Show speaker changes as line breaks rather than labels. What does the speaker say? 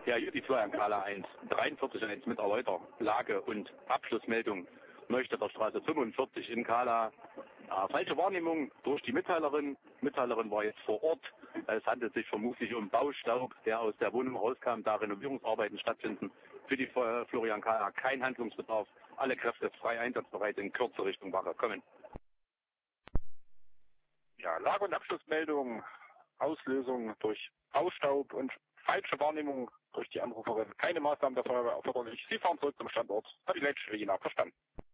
Ja, hier die Florian Kala 1, 43.1 Mitarbeiter, Lage und Abschlussmeldung. Möchte der Straße 45 in Kala. Falsche Wahrnehmung durch die Mitteilerin. Mitteilerin war jetzt vor Ort. Es handelt sich vermutlich um Baustaub, der aus der Wohnung rauskam, da Renovierungsarbeiten stattfinden. Für die Florian Kala kein Handlungsbedarf. Alle Kräfte frei einsatzbereit in Kürze Richtung Wache kommen.
Ja, Lage- und Abschlussmeldung, Auslösung durch Baustaub und falsche Wahrnehmung durch die Anruferin. Keine Maßnahmen der Feuerwehr erforderlich. Sie fahren zurück zum Standort. Hat die Leitstelle je nach verstanden.